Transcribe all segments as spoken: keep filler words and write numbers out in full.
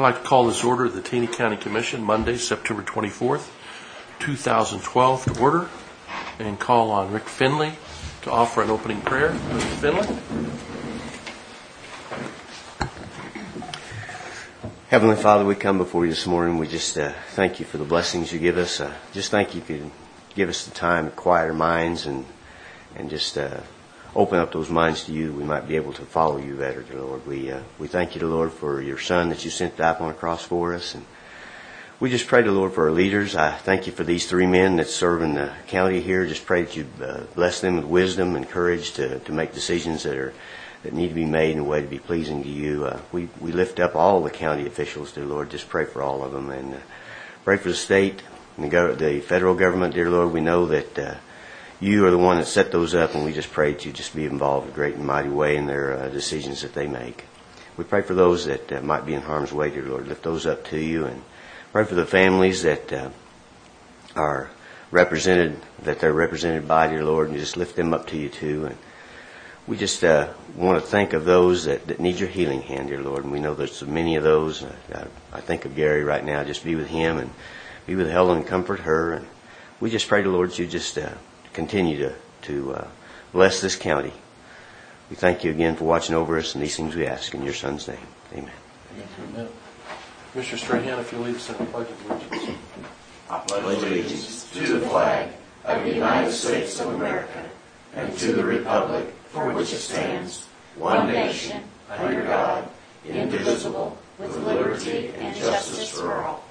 like to call this order of the Taney County Commission Monday, September twenty-fourth, two thousand twelve to order, and call on Rick Finley to offer an opening prayer. Mister Finley. Heavenly Father, we come before you this morning. We just uh, thank you for the blessings you give us. Uh, just thank you for give us the time to quiet our minds and and just uh, open up those minds to you. We might be able to follow you better, dear Lord. We uh, we thank you, dear Lord, for your Son that you sent to die upon the cross for us. And we just pray, dear Lord, for our leaders. I thank you for these three men that serve in the county here. Just pray that you uh, bless them with wisdom and courage to, to make decisions that are that need to be made in a way to be pleasing to you. Uh, we, we lift up all the county officials, dear Lord. Just pray for all of them. And uh, pray for the state and the, go- the federal government, dear Lord. We know that uh, you are the one that set those up, and we just pray that you just be involved in a great and mighty way in their uh, decisions that they make. We pray for those that uh, might be in harm's way, dear Lord. Lift those up to you. And pray for the families that uh, are represented, that they're represented by, dear Lord, and just lift them up to you too. And we just uh, want to think of those that, that need your healing hand, dear Lord. And we know there's so many of those. I, I think of Gary right now. Just be with him and be with Helen and comfort her. And we just pray, dear Lord, that you just uh, continue to, to uh, bless this county. We thank you again for watching over us, and these things we ask in your Son's name. Amen. Amen. Mister Strahan, if you'll lead us in the pledge of allegiance. I pledge allegiance to the flag of the United States of America and to the republic for which it stands, one nation, under God, indivisible, with liberty and justice for all.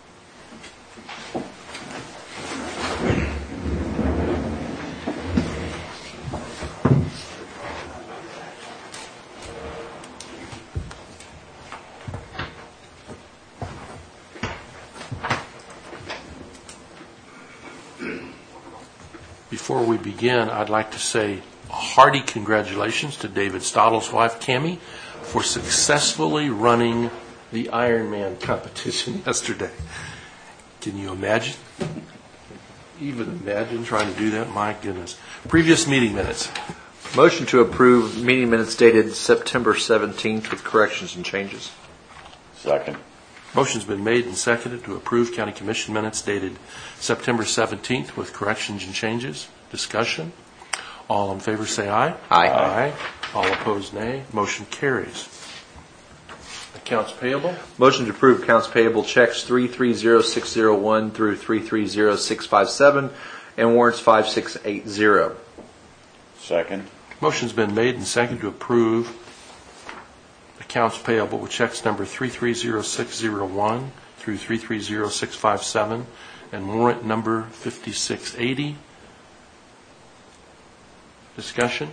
Before we begin, I'd like to say a hearty congratulations to David Stottle's wife, Cammie, for successfully running the Ironman competition yesterday. Can you imagine? Even imagine trying to do that? My goodness. Previous meeting minutes. Motion to approve meeting minutes dated September seventeenth with corrections and changes. Second. Motion's been made and seconded to approve County Commission minutes dated September seventeenth with corrections and changes. Discussion. All in favor say aye. Aye. Aye. All opposed nay. Motion carries. Accounts payable. Motion to approve accounts payable checks three three zero six zero one through three three zero six five seven and warrants five six eight zero. Second. Motion's been made and seconded to approve accounts payable with checks number three three zero six zero one through three three zero six five seven and warrant number fifty-six eighty. Discussion.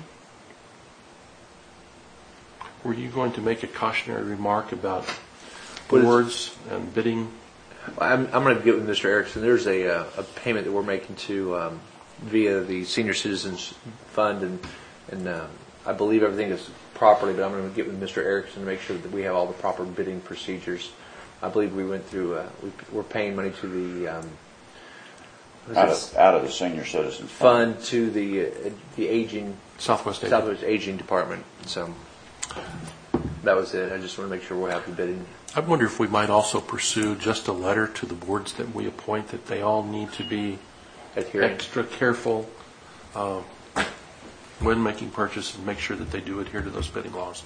Were you going to make a cautionary remark about boards and bidding? I'm, I'm going to get with Mister Erickson. There's a, uh, a payment that we're making to um, via the Senior Citizens Fund, and and um, I believe everything is properly, but I'm going to get with Mister Erickson to make sure that we have all the proper bidding procedures. I believe we went through, uh, we, we're paying money to the um, Out of, out of the Senior Citizens Fund, Fund to the uh, the aging Southwest Aging. Southwest Aging Department. So that was it. I just want to make sure we'll have the bidding. I wonder if we might also pursue just a letter to the boards that we appoint that they all need to be Adhering. extra careful uh, when making purchases and make sure that they do adhere to those bidding laws.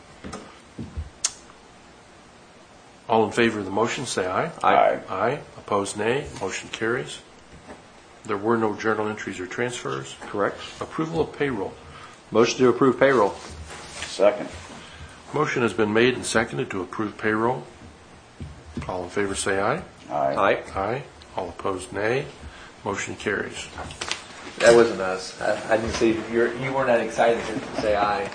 All in favor of the motion, say aye. Aye. Aye. Opposed, nay. Motion carries. There were no journal entries or transfers. Correct. Approval of payroll. Motion to approve payroll. Second. Motion has been made and seconded to approve payroll. All in favor, say aye. Aye. Aye. Aye. All opposed, nay. Motion carries. That wasn't us. I, I didn't see you're, you weren't that excited to say aye.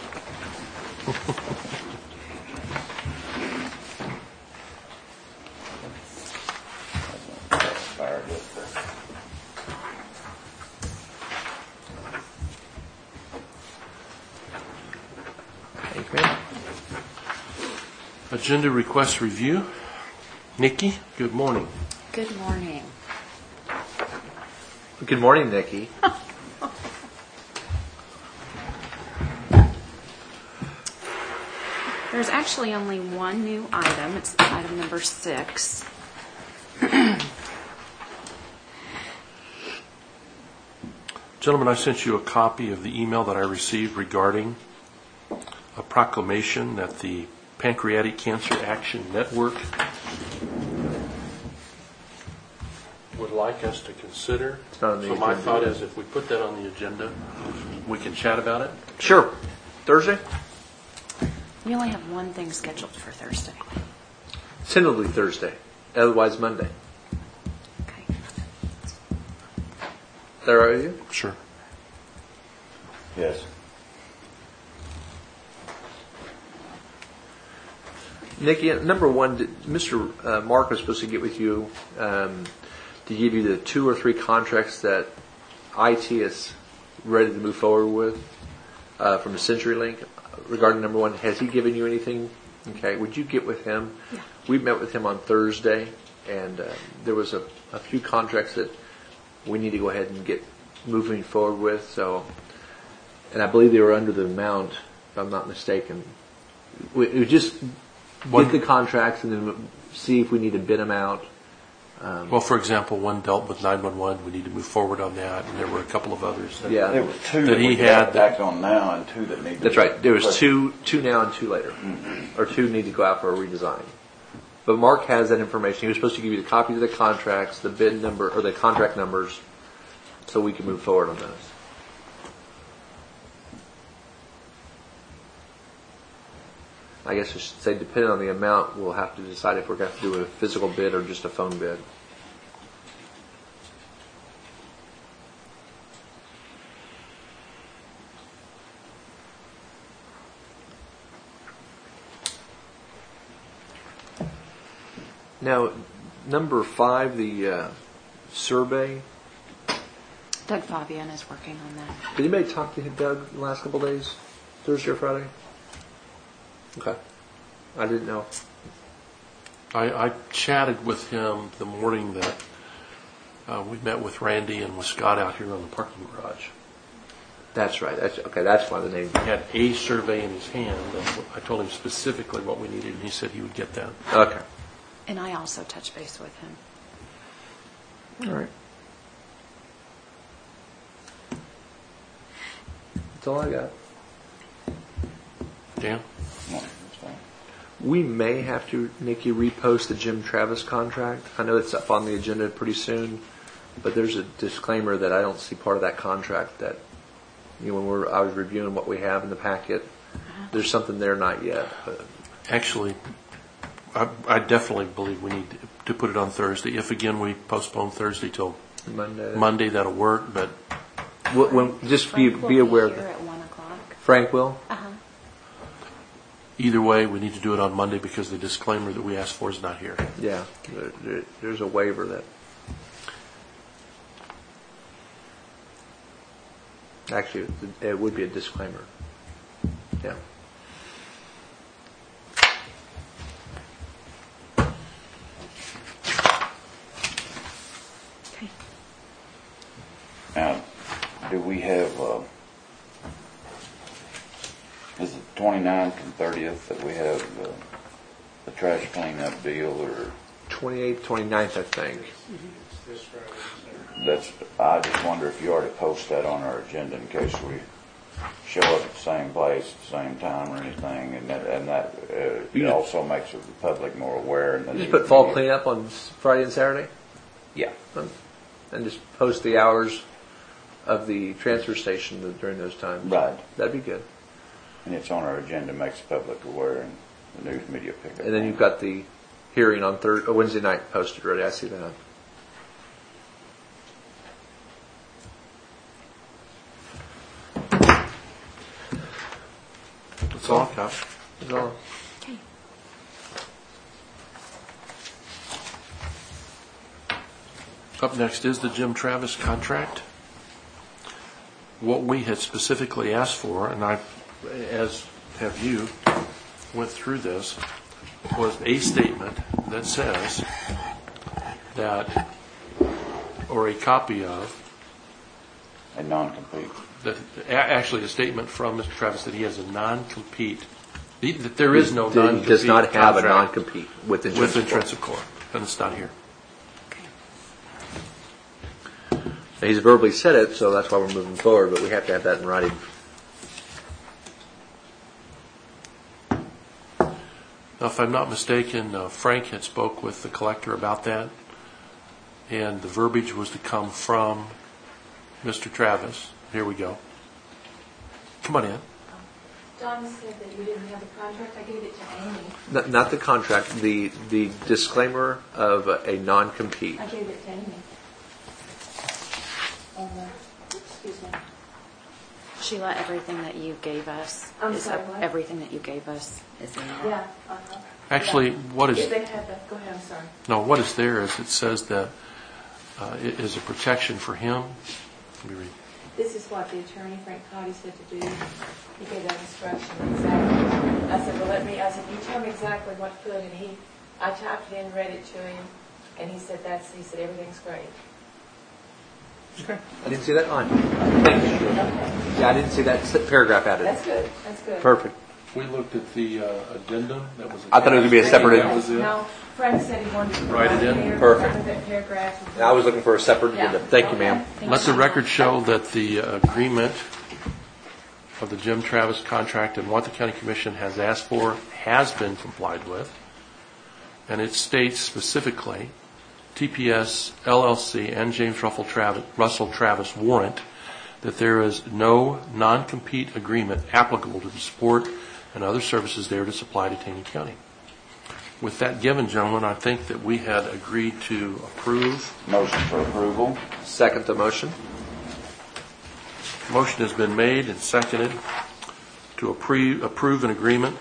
Fired up. Thank you, ma'am. Agenda request review. Nikki, good morning. Good morning. Good morning, Nikki. There's actually only one new item. It's item number six. Gentlemen, I sent you a copy of the email that I received regarding a proclamation that the Pancreatic Cancer Action Network would like us to consider. It's not on the So my agenda. thought is if we put that on the agenda, we can chat about it. Sure. Thursday? We only have one thing scheduled for Thursday. Tentatively Thursday. Otherwise Monday. Okay. Is that all right with you? Sure. Yes. Nikki, number one, did, Mister Uh, Mark was supposed to get with you um, to give you the two or three contracts that I T is ready to move forward with uh, from the CenturyLink. Regarding number one, has he given you anything? Okay, would you get with him? Yeah. We met with him on Thursday, and uh, there was a, a few contracts that we need to go ahead and get moving forward with. So, and I believe they were under the amount, if I'm not mistaken. We, we just One- get the contracts and then see if we need to bid them out. Um, Well, for example, one dealt with nine one one. We need to move forward on that, and there were a couple of others. That, Yeah. There was two That that he we had got that- back on now and two that need to That's be- right. There was two, two now and two later, or two need to go out for a redesign. But Mark has that information. He was supposed to give you the copies of the contracts, the bid number, or the contract numbers, so we can move forward on those. I guess I should say, depending on the amount, we'll have to decide if we're going to have to do a physical bid or just a phone bid. Now, number five, the uh, survey. Doug Fabian is working on that. Did anybody talk to Doug the last couple of days? Thursday or Friday? Okay. I didn't know. I, I chatted with him the morning that uh, we met with Randy and with Scott out here on the parking garage. That's right. That's okay. That's why the name. He had a survey in his hand. And I told him specifically what we needed, and he said he would get that. Okay. And I also touched base with him. All right. That's all I got. Dan? No, that's fine. We may have to, Nikki, repost the Jim Travis contract. I know it's up on the agenda pretty soon, but there's a disclaimer that I don't see part of that contract that, you know, when we're, I was reviewing what we have in the packet, there's something there not yet. But Actually, I, I definitely believe we need to put it on Thursday. If, again, we postpone Thursday till Monday. Monday, that'll work, but When, when, just be, Frank will be aware here that at one o'clock. Frank will. Uh-huh. either way, we need to do it on Monday because the disclaimer that we asked for is not here. Yeah, there, there, there's a waiver that. Actually, it, it would be a disclaimer. Yeah. Okay. Now, do we have, uh, is it twenty-ninth and thirtieth that we have uh, the trash cleanup deal, or twenty-eighth, twenty-ninth, I think. that's, I just wonder if you already post that on our agenda in case we show up at the same place at the same time or anything, and that, and that uh, it You- also makes the public more aware. And the Just news put fall media. cleanup on s- Friday and Saturday, Yeah. and just post the hours of the transfer station during those times. Right. That'd be good. And it's on our agenda, makes the public aware, and the news media pick up. And then you've got the hearing on Thursday, or Wednesday night posted already. I see that. That's all I've got. That's all. Okay. Up next is the Jim Travis contract. What we had specifically asked for, and I, as have you, went through this, was a statement that says that, or a copy of, And non-compete. that, a- actually a statement from Mister Travis that he has a non-compete The- that There is no He non-compete does not have a contract non-compete with with Intrinsic. Intrinsic Core, and it's not here. He's verbally said it, so that's why we're moving forward, but we have to have that in writing. Now, if I'm not mistaken, uh, Frank had spoke with the collector about that, and the verbiage was to come from Mister Travis. Here we go. Come on in. Don said that you didn't have the contract. I gave it to Amy. Not, not the contract, the the disclaimer of a, a non-compete. I gave it to Amy. Uh, excuse me. Sheila, everything that you gave us, I'm is sorry, up- what? everything that you gave us is in there. Yeah. Uh-huh. Actually, Yeah. what is If they had that, go ahead. I'm sorry. no? What is there is it says that uh, it is a protection for him. Let me read. This is what the attorney, Frank Cotty, said to do. He gave that instruction exactly. I said, well, let me, I said, you tell me exactly what to put. And he, I typed it in, read it to him, and he said, that's, he said, everything's great. Okay. I didn't see that line. Thank you. Okay. Yeah, I didn't see that s- paragraph added. That's good. That's good. Perfect. We looked at the uh, addendum that was. I thought it was gonna be a separate- That was it. No, Frank said he wanted to Write it in. there, Perfect. under that paragraph. And I was looking for a separate Yeah. agenda. Thank you, Okay. ma'am. Thank Let the you. record show that the uh, agreement of the Jim Travis contract and what the County Commission has asked for has been complied with. And it states specifically, T P S, L L C, and James Russell Travis, Russell Travis warrant that there is no non-compete agreement applicable to the support and other services there to supply to Taney County. With that given, gentlemen, I think that we had agreed to approve. Motion for approval. Second the motion. Motion has been made and seconded to appre- approve an agreement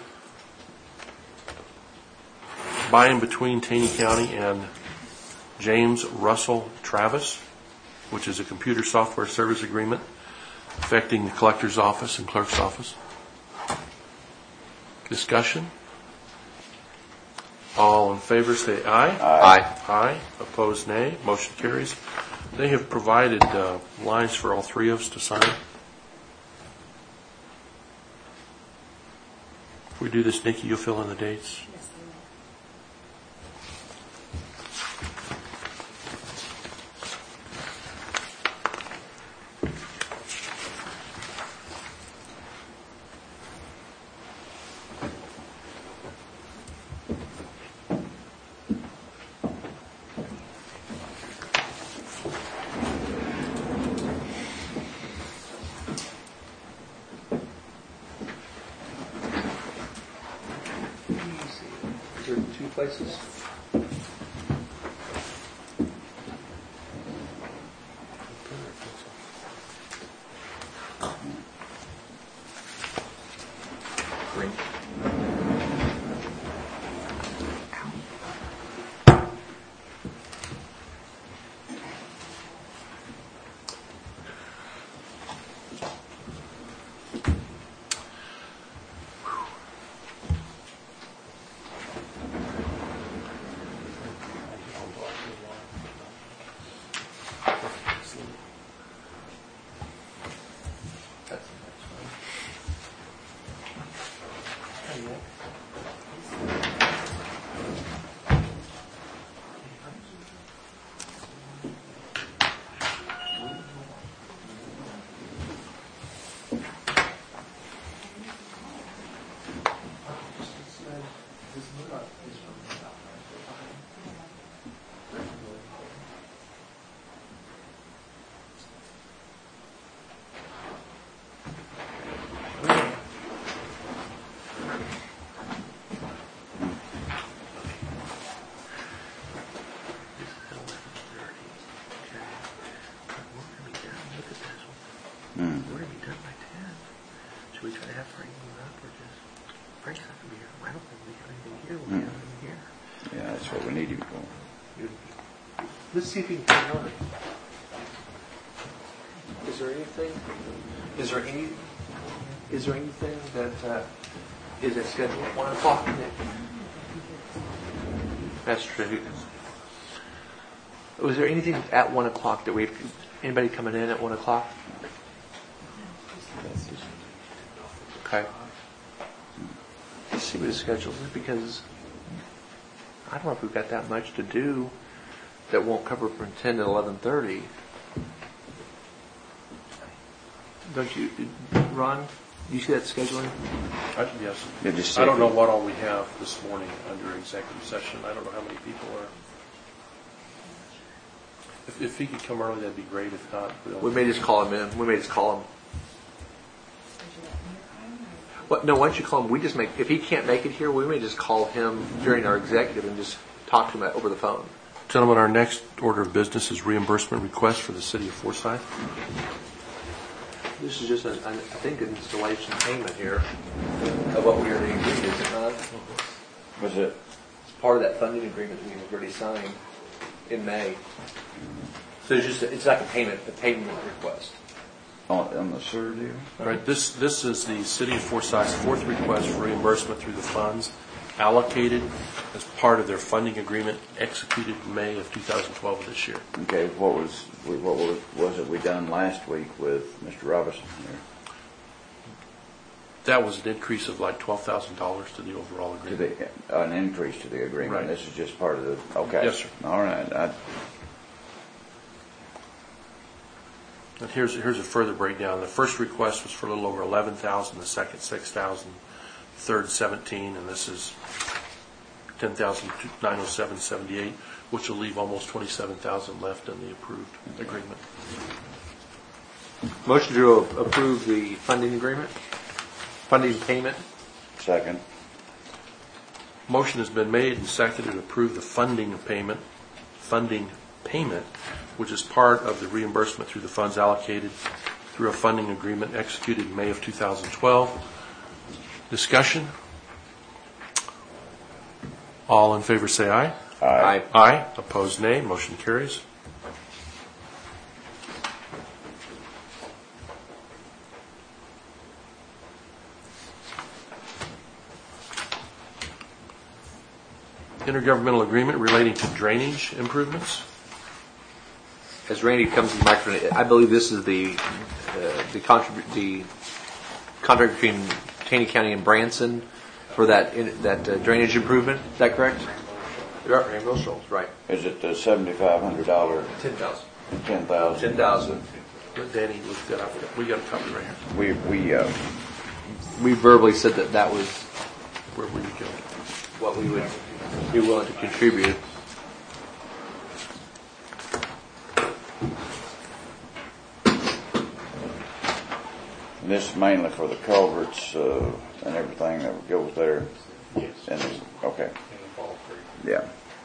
by and between Taney County and James Russell Travis, which is a computer software service agreement affecting the collector's office and clerk's office. Discussion? All in favor say aye. Aye. Aye. Opposed, nay. Motion carries. They have provided uh, lines for all three of us to sign. If we do this, Nikki, you'll fill in the dates. Yes, I will. Is there two places? Green. That's the next one. We're going to be done by ten. Should we try to have Frank move up or just... Frank's not going to be here. I don't think we have anything here. We have anything here. Yeah, that's what we need him for. Let's see if he can carry on. Is there anything, is there any, is there anything that, uh, is it scheduled at one o'clock today? That's true. Was there anything at one o'clock that we've, anybody coming in at one o'clock? Okay. Let's see what his schedule is, because I don't know if we've got that much to do that won't cover from ten to eleven thirty. Don't you, Ron? You see that scheduling? I- Yes. Yeah, just I don't see know if- what all we have this morning under executive session. I don't know how many people are. If, if he could come early, that'd be great. If not, we'll. We may just call him in. We may just call him. What? No, why don't you call him? We just make. If he can't make it here, we may just call him during our executive and just talk to him over the phone. Gentlemen, our next order of business is reimbursement request for the city of Forsyth. This is just, an, I think, an installation payment here of what we already agreed, is it not? Was it? It's part of that funding agreement that we already signed in May. So it's just, it's like a payment, a payment request. On, on the sewer deal? All right, this, this is the city of Forsyth's fourth request for reimbursement through the funds allocated as part of their funding agreement executed in May of two thousand twelve of this year. Okay, what was, what was, was it we done last week with Mister Robinson here? That was an increase of like twelve thousand dollars to the overall To agreement. the, uh, an increase to the agreement? Right. This is just part of the, okay. Yes, sir. All right, I, And here's, here's a further breakdown. The first request was for a little over eleven thousand dollars, the second six thousand dollars, third seventeen thousand dollars, and this is ten thousand nine hundred seven dollars and seventy-eight cents, which will leave almost twenty-seven thousand dollars left in the approved agreement. Motion to approve the funding agreement, funding payment. second. Motion has been made and seconded to approve the funding payment, funding payment, which is part of the reimbursement through the funds allocated through a funding agreement executed in May of two thousand twelve. Discussion? All in favor say aye. Aye. Aye. Opposed, nay. Motion carries. Intergovernmental agreement relating to drainage improvements. As Randy comes to the microphone, I believe this is the uh, the, contrib- the contract between Taney County and Branson for that in, that uh, drainage improvement. Is that correct? Yeah, Rainbow Shoals, right. Is it the seventy-five hundred dollars, Ten thousand. ten thousand? Ten thousand. Let Danny look that up. We got a copy right here. We, we, uh, We verbally said that that was Where would you go? what we would be willing to contribute. this is mainly for the culverts, uh, and everything that goes there? Yes. And, okay, yeah.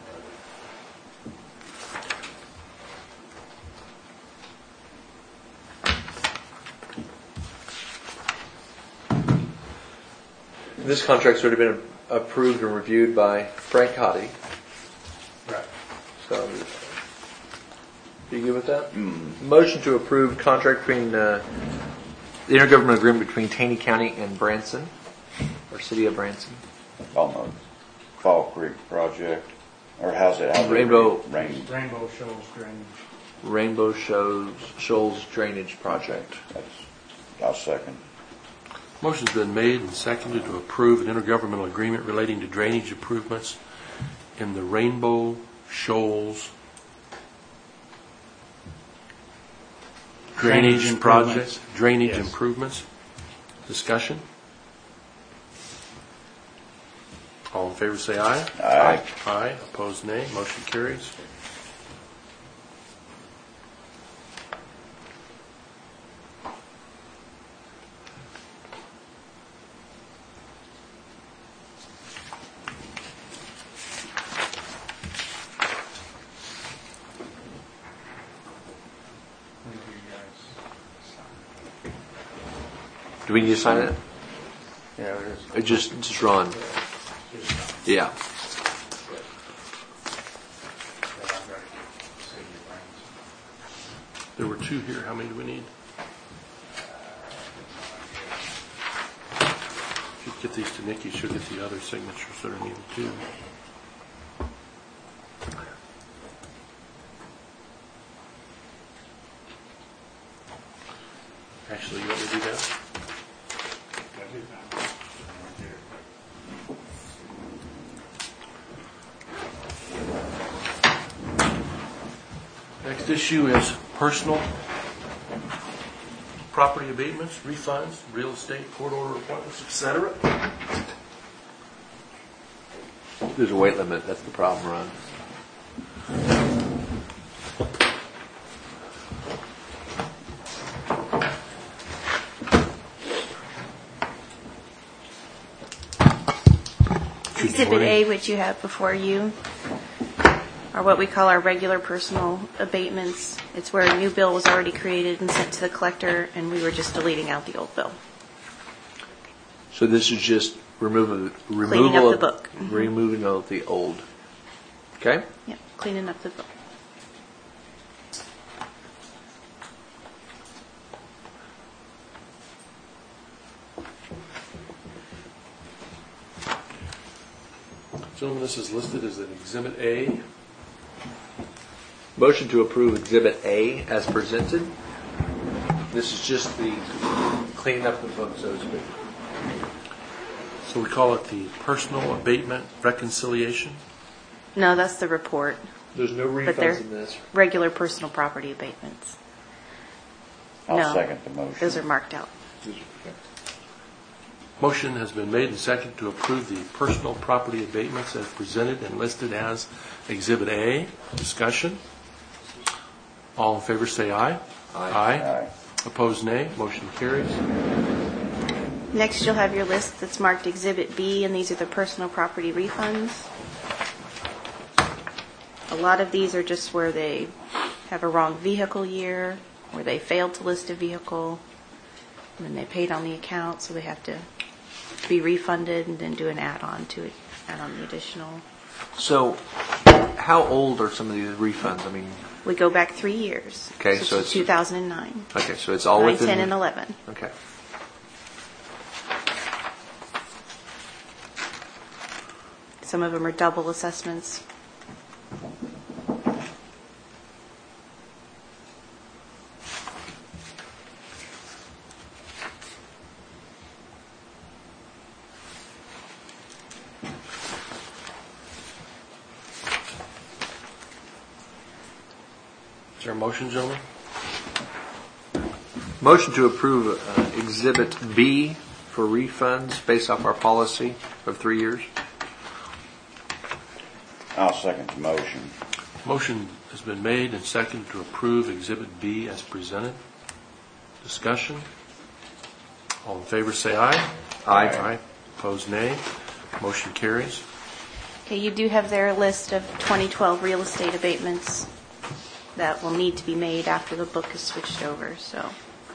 This contract's already been approved and reviewed by Frank Cotty. Right. So, you good with that? Mm. Motion to approve contract between uh, the intergovernmental agreement between Taney County and Branson, or City of Branson. On the Fall Creek project, or how's it? how's it Rainbow- read? Rain, Rainbow Shoals Drainage. Rainbow Shows Shoals Drainage Project. that's, I'll second. Motion's been made and seconded to approve an intergovernmental agreement relating to drainage improvements in the Rainbow Shoals drainage Drainage project, improvements. drainage Yes. improvements. Discussion? All in favor say aye. Aye. Aye. Opposed, nay. Motion carries. Do we need to sign it? Yeah, there is. It just just Ron. Yeah. There were two here. How many do we need? If you get these to Nikki, she'll get the other signatures that are needed too. Actually, you want me to do that? Next issue is personal property abatements, refunds, real estate, court order appointments, et cetera. There's a weight limit. That's the problem, Ron. Exhibit A, which you have before you, are what we call our regular personal abatements. It's where a new bill was already created and sent to the collector, and we were just deleting out the old bill. So this is just removing, removal Cleaning up of, the book. Mm-hmm. removing of the old. Okay? Yep, cleaning up the book. Gentlemen, this is listed as an Exhibit A. Motion to approve Exhibit A as presented. This is just the cleaning up the book, so to speak. So we call it the personal abatement reconciliation. No, that's the report. There's no But they're refunds in this. regular personal property abatements. I'll No. second the motion. Those are marked out. Motion has been made and seconded to approve the personal property abatements as presented and listed as Exhibit A. Discussion. All in favor say aye. Aye. Aye. Opposed, nay. Motion carries. Next, you'll have your list that's marked Exhibit B, and these are the personal property refunds. A lot of these are just where they have a wrong vehicle year, or they failed to list a vehicle, and they paid on the account, so they have to be refunded and then do an add-on to it, add on the additional. So, how old are some of these refunds? I mean, We go back three years. Okay, so it's- two thousand nine. okay, so it's all nine, within. ten, and eleven. Okay. Some of them are double assessments. Is there a motion, gentlemen? Motion to approve uh, Exhibit B for refunds based off our policy of three years. I'll second the motion. Motion has been made and seconded to approve Exhibit B as presented. Discussion. All in favor say aye. Aye. Aye. Opposed, nay. Motion carries. Okay, you do have there a list of twenty twelve real estate abatements that will need to be made after the book is switched over, so.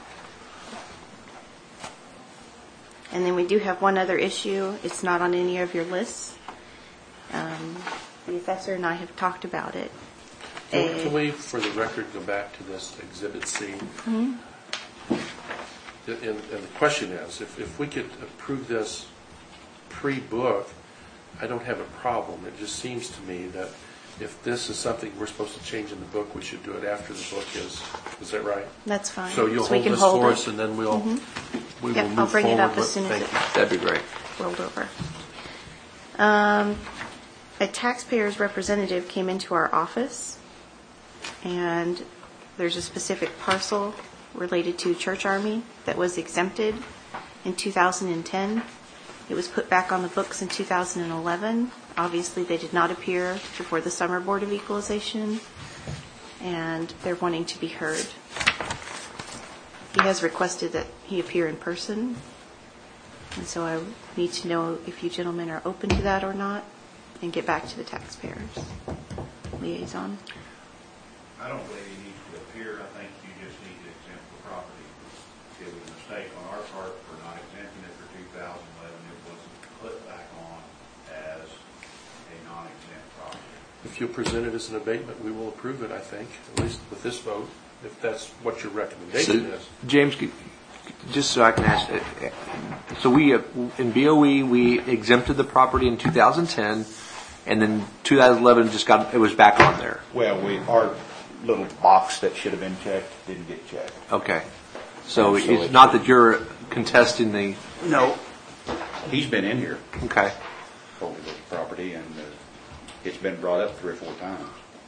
And then we do have one other issue. It's not on any of your lists. Um, The assessor and I have talked about it. Can A- can we, for the record, go back to this Exhibit C? And, and the question is, if, if we could approve this pre-book, I don't have a problem. It just seems to me that if this is something we're supposed to change in the book, we should do it after the book is. Is that right? That's fine. So you'll we hold can this hold for it. us, and then we'll, we will Yep, move I'll bring it forward up as with- soon as thank it- you. That'd be great. rolled over. Um, a taxpayer's representative came into our office, and there's a specific parcel related to Church Army that was exempted in two thousand ten. It was put back on the books in two thousand eleven. Obviously, they did not appear before the Summer Board of Equalization, and they're wanting to be heard. He has requested that he appear in person, and so I need to know if you gentlemen are open to that or not, and get back to the taxpayers. Liaison. I don't believe you need to appear. I think you just need to exempt the property. It was a mistake on our part for not exempting it for two thousand eleven. It wasn't put back on as a non-exempt property. If you present it as an abatement, we will approve it, I think, at least with this vote, if that's what your recommendation So, is. James, could- just so I can ask, uh, so we, uh, in B O E, we exempted the property in two thousand ten, and then two thousand eleven just got, it was back on there. Well, we, our little box that should have been checked didn't get checked. Okay. So And so it's it's- not that you're contesting the, No. He's been in here okay. over the property, and uh, it's been brought up three or four times.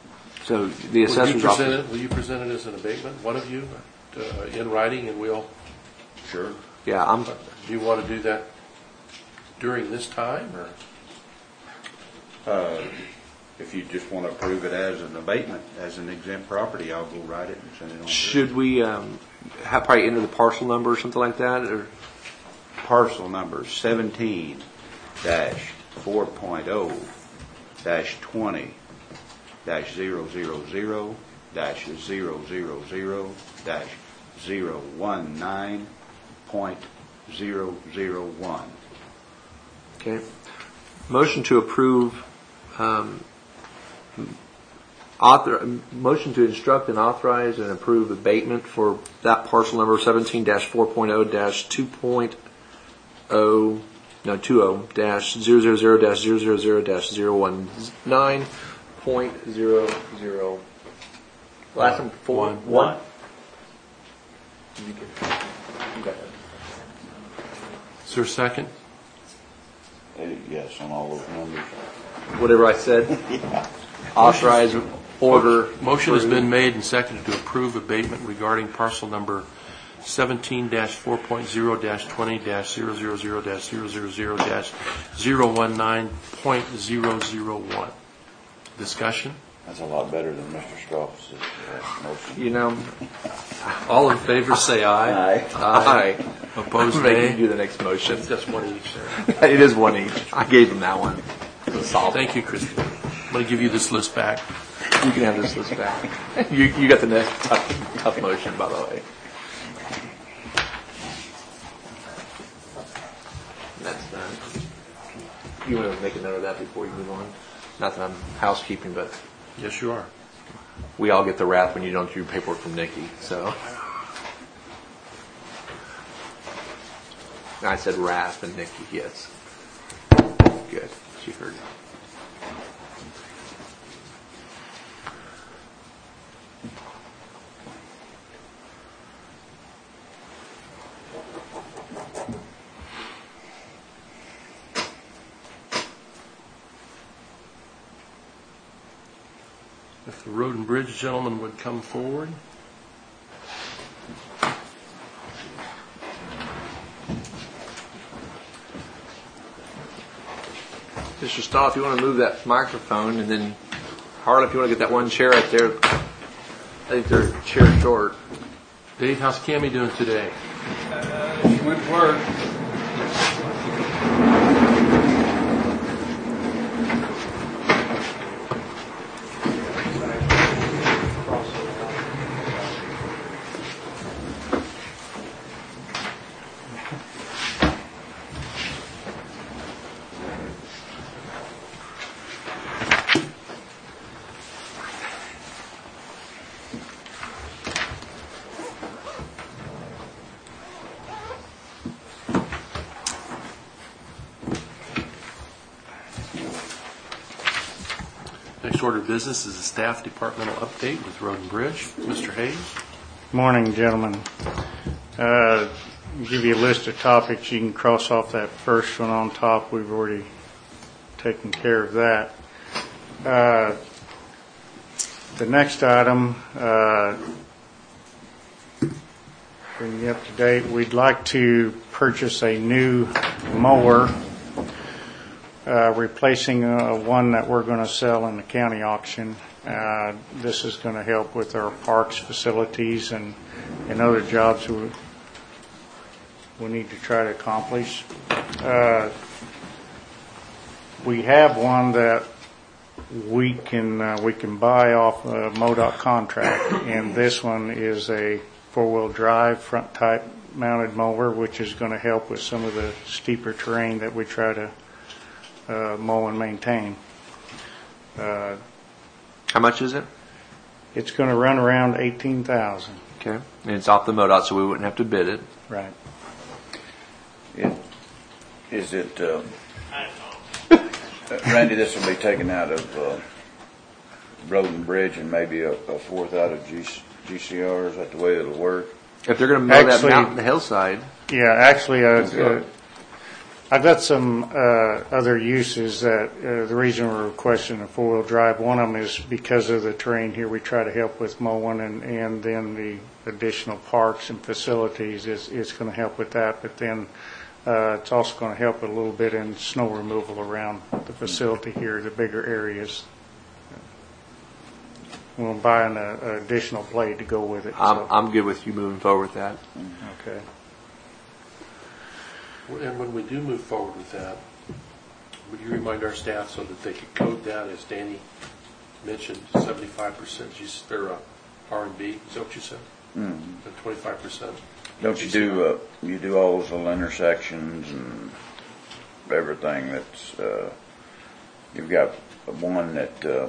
So the Will you assessor's present office. it, will you present it as an abatement, one of you, uh, in writing, and we'll, Sure. Yeah, I'm. do you want to do that during this time, or? Uh, If you just want to approve it as an abatement, as an exempt property, I'll go write it and send it on. Should we um, have probably enter the parcel number or something like that? Or Parcel number seventeen dash four point oh dash twenty dash zero zero zero dash zero zero zero dash zero one nine point zero zero one. okay, motion to approve. Um, Author, motion to instruct and authorize and approve abatement for that parcel number seventeen dash four point oh dash two point oh, no, two oh dash zero zero zero dash zero zero zero dash zero one nine point zero zero. Last one, four, One. one. You get- you got it. Is there a second? Yes, on all those numbers. Whatever I said. Authorize, order. Motion has approve. been made and seconded to approve abatement regarding parcel number seventeen dash four point oh dash twenty dash zero zero zero dash zero zero zero dash zero one nine point zero zero one. Discussion? That's a lot better than Mister Strauss' uh, motion. You know, all in favor say aye. Aye. Aye. Opposed, I'm making you nay? do the next motion. That's one each, sir. It is one each. I gave him that one. It was solid. Thank you, Christie. I'm going to give you this list back. You can have this list back. You, you got the next tough, tough motion, by the way. That's done. You want to make a note of that before you move on? Not that I'm housekeeping, but Yes, you are. we all get the wrath when you don't do your paperwork from Nikki, so. I said wrath and Nikki, yes. Good. She heard. If the road and bridge gentleman would come forward. Mister Stahl, if you want to move that microphone, and then Harlan, if you want to get that one chair right there. I think they're chair short. Dave, how's Cammie doing today? She went to work. Next order of business is a staff departmental update with Road and Bridge. Mister Hayes? Morning, gentlemen. Uh, give you a list of topics. You can cross off that first one on top. We've already taken care of that. Uh, the next item, uh, bring you up to date. We'd like to purchase a new mower, uh, replacing uh, one that we're going to sell in the county auction. Uh, this is going to help with our parks facilities and, and other jobs we, we need to try to accomplish. Uh, we have one that we can uh, we can buy off a MoDOT contract, and this one is a four-wheel drive front type mounted mower, which is going to help with some of the steeper terrain that we try to uh, mow and maintain. Uh, How much is it? It's going to run around eighteen thousand. Okay. And it's off the MoDOT, so we wouldn't have to bid it. Right. It- Is it, uh, Randy, this will be taken out of uh, Road and Bridge and maybe a a fourth out of G- GCR? Is that the way it'll work? If they're going to mow that Actually- mountain, the hillside, Yeah, actually, uh, uh, I've got some uh, other uses that uh, the reason we're requesting a four-wheel drive. One of them is because of the terrain here. We try to help with mowing, and, and then the additional parks and facilities is is going to help with that. But then uh, it's also going to help a little bit in snow removal around the facility here, the bigger areas. We'll buy an uh, additional blade to go with it. I'm, so. I'm good with you moving forward with that. Okay. And when we do move forward with that, would you remind our staff so that they could code that, as Danny mentioned, seventy-five percent or uh, R and B? Is that what you said? Mm. And twenty-five percent? Don't you do, uh, you do all those little intersections and everything that's, uh, you've got one that, uh,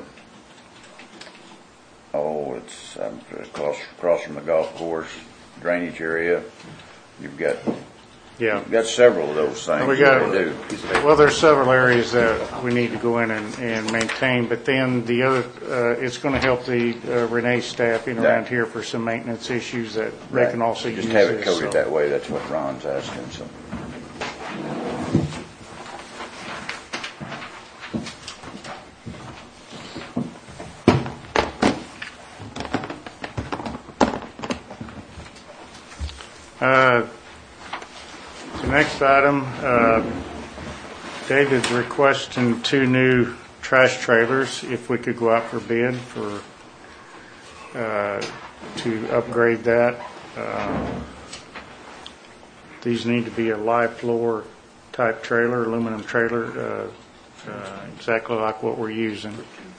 oh, it's um, across, across from the golf course drainage area. You've got, Yeah. you've got several of those things We got- to do. Well, there's several areas that we need to go in and, and maintain, but then the other, uh, it's going to help the uh, Renee staffing around Yeah. here for some maintenance issues that they can also use Just have it this, coded so. that way, that's what Ron's asking, so. Uh, The next item, uh, David's requesting two new trash trailers, if we could go out for bid for, uh, to upgrade that. Uh, These need to be a live floor type trailer, aluminum trailer, uh, uh, exactly like what we're using.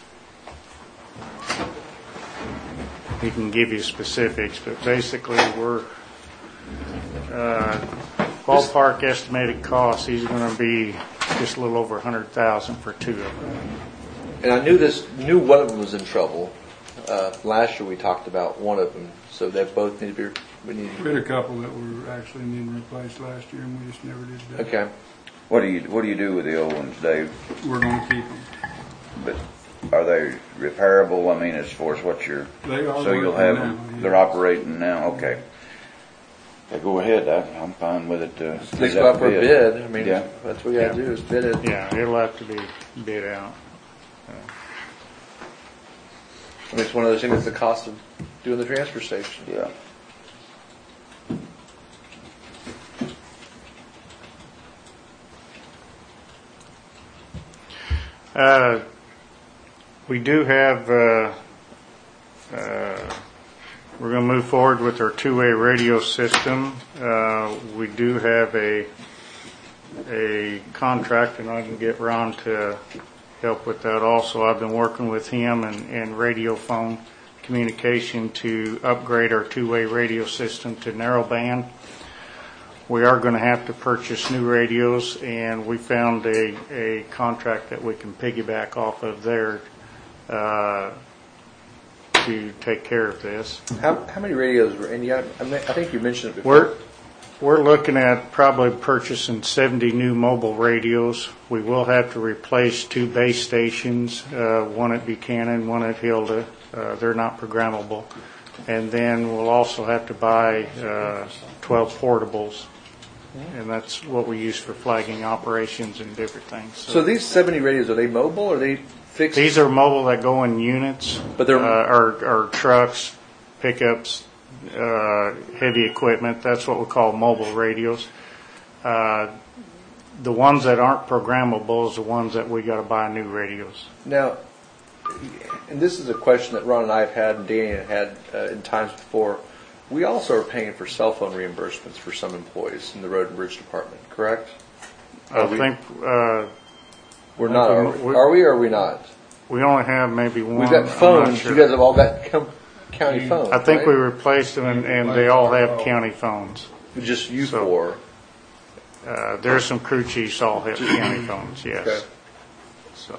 He can give you specifics, but basically we're, uh, ballpark estimated cost, he's going to be just a little over a hundred thousand for two of them. And I knew this, knew one of them was in trouble. Uh, last year we talked about one of them, so they both need to be. We need. We had a couple that were actually needing replaced last year, and we just never did that. Okay. What do you, what do you do with the old ones, Dave? We're going to keep them. But are they repairable? I mean, as far as what you're, They are so you'll working have now, them, yes. they're operating now, okay. Yeah, go ahead, I, I'm fine with it. uh, Let's leave go that out for a bid. I mean, Yeah. that's what we got to do is bid it. Yeah, it'll have to be bid out. I mean, it's one of those things. It's the cost of doing the transfer station. Yeah. Uh, we do have, uh, uh, we're going to move forward with our two-way radio system. Uh, we do have a, a contract, and I can get Ron to help with that also. I've been working with him and, and radio phone communication to upgrade our two-way radio system to narrowband. We are going to have to purchase new radios, and we found a, a contract that we can piggyback off of there uh, to take care of this. How how many radios were? And yeah, I, mean, I think you mentioned it before. We're we're looking at probably purchasing seventy new mobile radios. We will have to replace two base stations, uh, one at Buchanan, one at Hilda. Uh, they're not programmable. And then we'll also have to buy uh, twelve portables. And that's what we use for flagging operations and different things. So these seventy radios, are they mobile or are they fixed? These are mobile that go in units, But they're- uh, or, or trucks, pickups, uh, heavy equipment. That's what we call mobile radios. Uh, the ones that aren't programmable is the ones that we got to buy new radios. Now, and this is a question that Ron and I have had and Danny have had uh, in times before. We also are paying for cell phone reimbursements for some employees in the Road and Bridge Department, correct? I Are we- think uh, We're not, are we? we- Are we or are we not? we only have maybe one. We've I'm got not phones. sure. You guys have all got com- county phones. I think we right? replaced them, and, and they all have county phones. Just you So- four. Uh, there's some crew chiefs all have county phones, yes. Okay. So.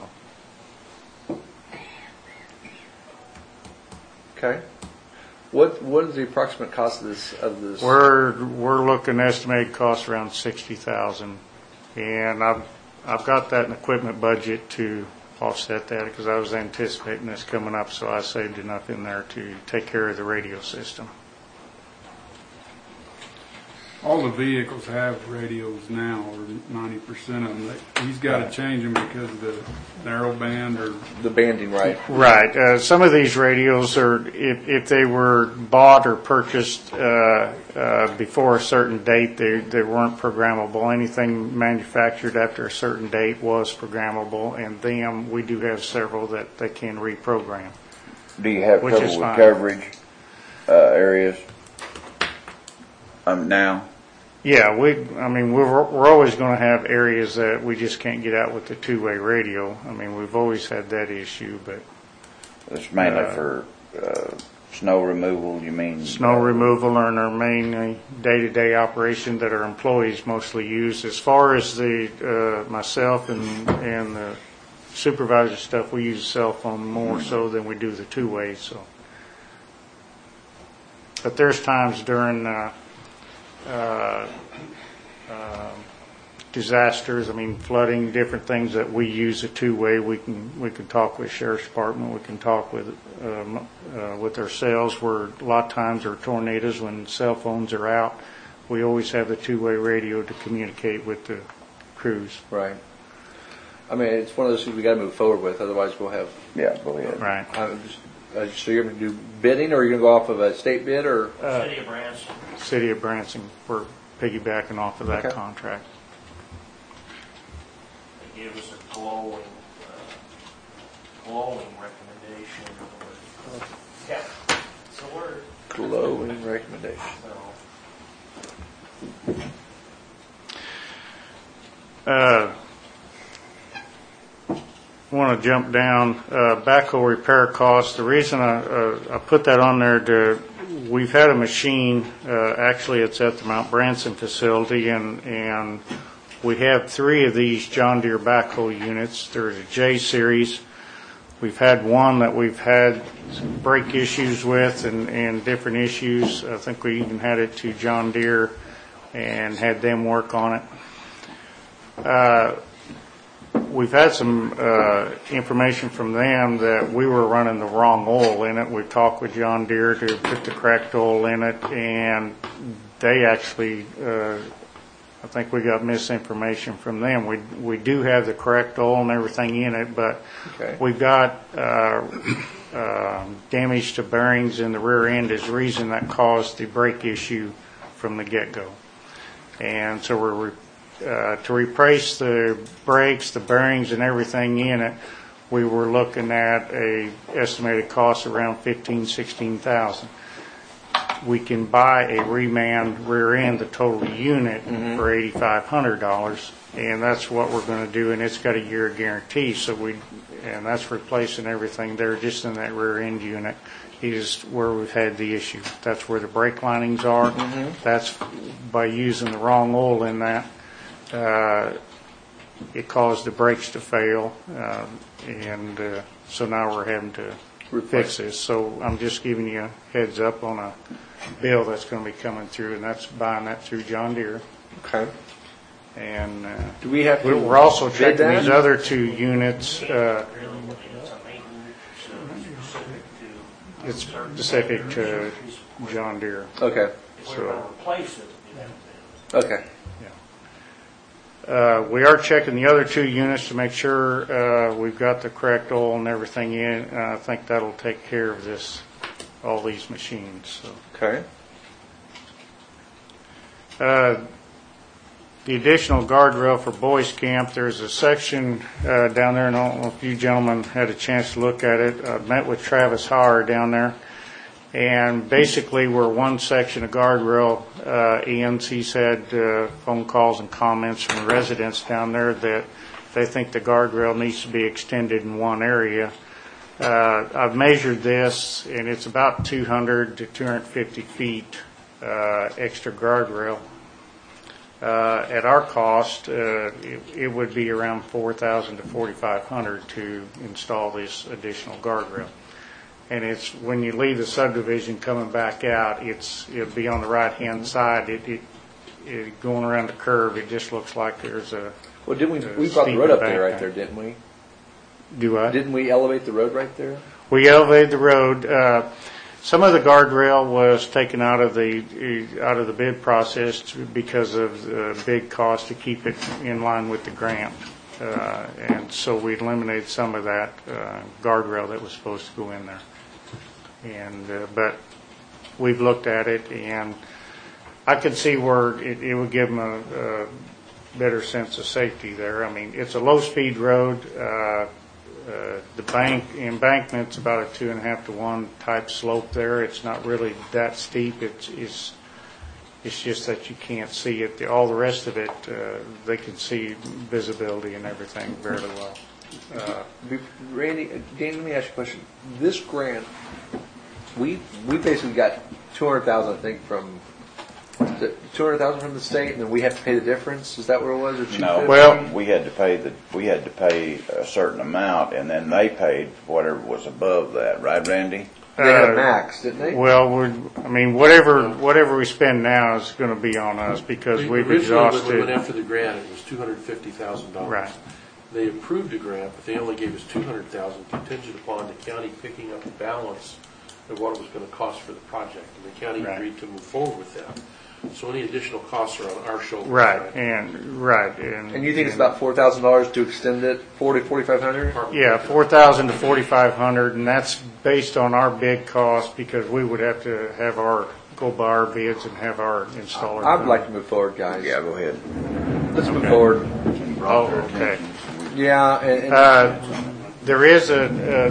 Okay. What What is the approximate cost of this? Of this? We're we're looking estimated cost around sixty thousand, and I've I've got that in equipment budget to offset that because I was anticipating this coming up, so I saved enough in there to take care of the radio system. all the vehicles have radios now, or ninety percent of them. They- He's got to change them because of the narrow band or The banding, right? Right. Uh, some of these radios are, if, if they were bought or purchased uh, uh, before a certain date, they, they weren't programmable. Anything manufactured after a certain date was programmable, and them, we do have several that they can reprogram. Do you have Which trouble is with fine. coverage uh, areas um, now? Yeah, we, I mean, we're, we're always going to have areas that we just can't get out with the two-way radio. I mean, we've always had that issue, but It's mainly Uh, for uh, snow removal, you mean? snow removal are our main day-to-day operation that our employees mostly use. As far as the, uh, myself and, and the supervisor stuff, we use cell phone more so than we do the two-way, so. But there's times during, uh, uh, um, disasters, I mean flooding, different things that we use a two-way. We can we can talk with sheriff's department. We can talk with um, uh, with ourselves. Where a lot of times there are tornadoes when cell phones are out. We always have the two-way radio to communicate with the crews. Right. I mean, it's one of those things we got to move forward with. Otherwise, we'll have. Yeah, go ahead. Right. Uh, just, uh, so you're going to do bidding, or you're going to go off of a state bid, or? Uh, City of Branson. City of Branson, we're piggybacking off of that Okay. contract. They gave us a glowing, uh, glowing recommendation. Yeah, it's a word. Glowing recommendation. So, Uh, want to jump down, uh, backhoe repair costs. The reason I, uh, I put that on there, to, we've had a machine, uh, actually it's at the Mount Branson facility, and, and we have three of these John Deere backhoe units. There's a J series. We've had one that we've had some brake issues with and, and different issues. I think we even had it to John Deere and had them work on it. Uh, We've had some uh, information from them that we were running the wrong oil in it. We talked with John Deere to put the correct oil in it, and they actually, uh, I think we got misinformation from them. We we do have the correct oil and everything in it, but Okay. we've got uh, uh, damage to bearings in the rear end is the reason that caused the brake issue from the get-go. And so we're re- Uh, to replace the brakes, the bearings, and everything in it, we were looking at a estimated cost around fifteen, sixteen thousand. We can buy a reman rear end, the total unit, for eighty-five hundred dollars, and that's what we're going to do. And it's got a year guarantee, so we, and that's replacing everything there just in that rear end unit. Is where we've had the issue. That's where the brake linings are. That's by using the wrong oil in that. Uh, it caused the brakes to fail, uh, and uh, so now we're having to fix this. So I'm just giving you a heads up on a bill that's going to be coming through, and that's buying that through John Deere. Okay. And uh, Do we have to? we're we're also bid checking that? these other two units. Uh, it's specific to John Deere. Okay. So. Okay. Uh, we are checking the other two units to make sure uh, we've got the correct oil and everything in. Uh, I think that'll take care of this, all these machines. So. Okay. Uh, the additional guardrail for Boys Camp, there's a section uh, down there, and I don't know if you gentlemen had a chance to look at it. I met with Travis Hauer down there. And basically, where one section of guardrail uh, ends, he's had uh, phone calls and comments from residents down there that they think the guardrail needs to be extended in one area. Uh, I've measured this, and it's about two hundred to two hundred fifty feet uh, extra guardrail. Uh, at our cost, uh, it, it would be around four thousand to forty-five hundred to install this additional guardrail. And it's, when you leave the subdivision coming back out, it's, it'll be on the right-hand side. It, it, it going around the curve, it just looks like there's a. Well, didn't we? a We brought the steep road up there right embankment. there, didn't we? Do I? Didn't we elevate the road right there? We elevated the road. Uh, some of the guardrail was taken out of the, out of the bid process to- because of the big cost to keep it in line with the grant. Uh, and so we eliminated some of that uh, guardrail that was supposed to go in there. And, uh, but we've looked at it, and I could see where it, it would give them a, a better sense of safety there. I mean, it's a low-speed road. Uh, uh, the bank embankment's about a two and a half to one type slope there. It's not really that steep. It's it's, it's just that you can't see it. The, all the rest of it, uh, they can see visibility and everything very well. Uh, Be- Randy, uh, Dan, let me ask you a question. This grant, we we basically got two hundred thousand, I think, from two hundred thousand from the state, and then we have to pay the difference. Is that what it was, or two No, fifty? Well- we had to pay the, we had to pay a certain amount, and then they paid whatever was above that, right, Randy? They had uh, a max, didn't they? Well, we're, I mean, whatever whatever we spend now is going to be on us because we've Originally, when we went exhausted. after the grant, it was two hundred fifty thousand dollars. Right. They approved the grant, but they only gave us two hundred thousand dollars contingent upon the county picking up the balance of what it was going to cost for the project. And the county Right. agreed to move forward with that. So any additional costs are on our shoulders. Right, and right, and And you think it's about four thousand dollars to extend it, forty, forty-five hundred? yeah, four thousand to forty five hundred, and that's based on our bid cost because we would have to have our go by our bids and have our installer. I'd come. like to move forward, guys. Yeah, go ahead. Let's move forward. Oh, okay. Yeah, and, and Uh, there is a,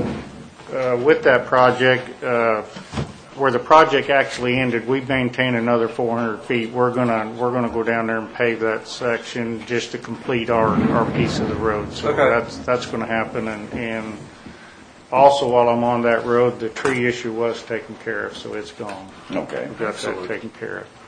uh, uh, with that project, uh, where the project actually ended, we maintain another four hundred feet. We're gonna, we're gonna go down there and pave that section just to complete our, our piece of the road. So Okay. that's, that's gonna happen. And, and also while I'm on that road, the tree issue was taken care of, so it's gone. Okay. We've got that taken care of.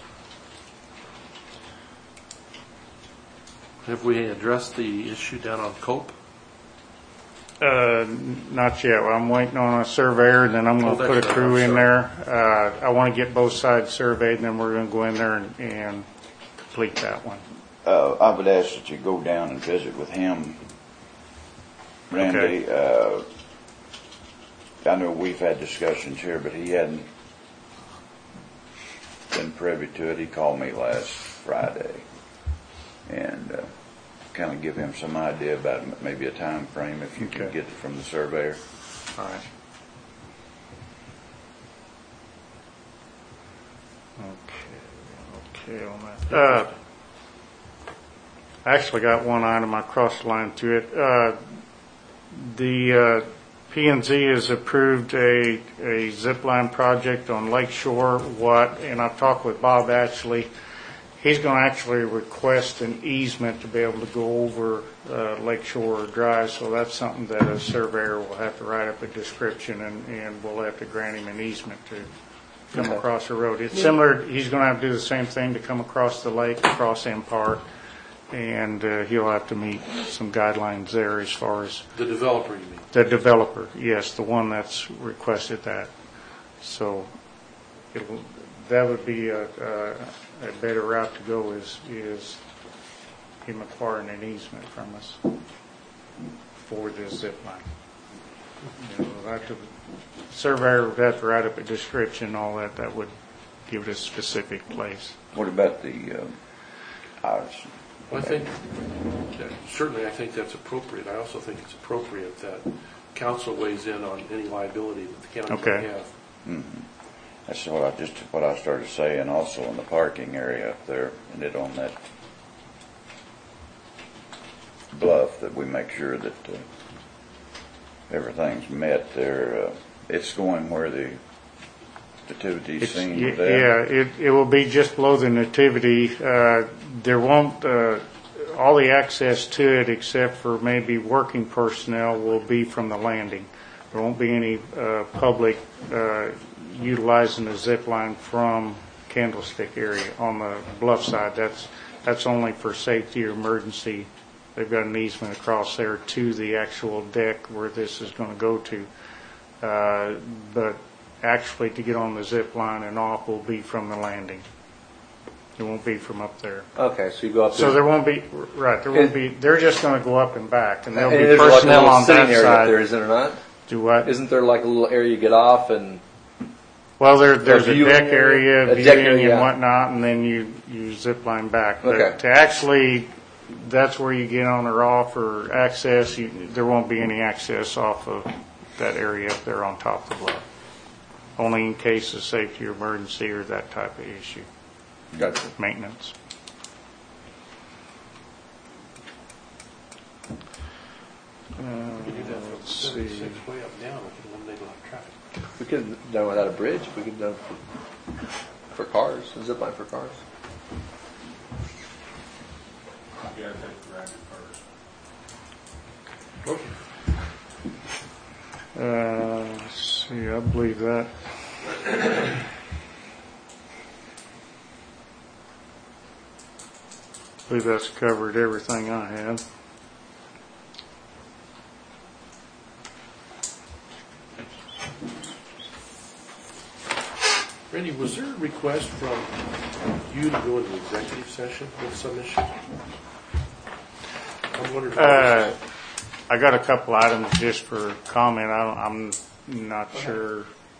Have we addressed the issue down on Cope? Uh, not yet. I'm waiting on a surveyor, and then I'm Oh, going to that's put a right. crew I'm in sorry. there. Uh, I want to get both sides surveyed, and then we're going to go in there and, and complete that one. Uh, I would ask that you go down and visit with him, Randy. Uh, I know we've had discussions here, but he hadn't been privy to it. He called me last Friday and uh, kind of give him some idea about m- maybe a time frame if you could Okay. get it from the surveyor. All right. Okay. Okay on that. Uh, I actually got one item. I crossed the line to it. Uh, the uh, P and Z has approved a, a zip line project on Lake Shore. What? And I've talked with Bob Ashley. He's going to actually request an easement to be able to go over uh, Lake Shore Drive, so that's something that a surveyor will have to write up a description, and, and we'll have to grant him an easement to come Okay. across the road. It's similar, he's going to have to do the same thing to come across the lake, across M Park, and uh, he'll have to meet some guidelines there as far as The developer, you mean? the developer, yes, the one that's requested that. So it'll, that would be a, a, a better route to go is, is him acquiring an easement from us for this zip line. You know, we'll have to, surveyor would have to write up a description, all that, that would give it a specific place. What about the uh, hours? Well, I think, that- certainly I think that's appropriate. I also think it's appropriate that council weighs in on any liability that the county may Okay. have. That's what I just, what I started saying also in the parking area up there, and it on that bluff, that we make sure that uh, everything's met there. Uh, it's going where the nativity's It's- seen y- there. Yeah, it, it will be just below the nativity. Uh, There won't, uh, all the access to it, except for maybe working personnel, will be from the landing. There won't be any uh, public uh, utilizing the zip line from Candlestick area on the bluff side. That's, that's only for safety or emergency. They've got an easement across there to the actual deck where this is going to go to. Uh, But actually, to get on the zip line and off will be from the landing. It won't be from up there. okay, so you go up there. So there won't be, right, there won't be, they're just going to go up and back, and there'll and be there's like a personnel little on sitting that area up there, side. isn't there not? Do what? Isn't there like a little area you get off and Well, there, there's a viewing deck area? area, A deck viewing area, and yeah. whatnot, and then you, you zip line back. But Okay. to actually, that's where you get on or off or access, you, there won't be any access off of that area up there on top of the bluff. Only in case of safety or emergency or that type of issue, Gotcha. maintenance. Uh, let's see. Way up down, we can eliminate a lot of traffic. We could have done without a bridge. We could have done for, for cars, a zip line for cars. You gotta take the racket first. Okay. Uh, let's see, I believe that. I believe that's covered everything I had. Randy, was there a request from you to go into executive session with some issue? I'm wondering. Uh, I got a couple items just for comment. I don't, I'm not sure.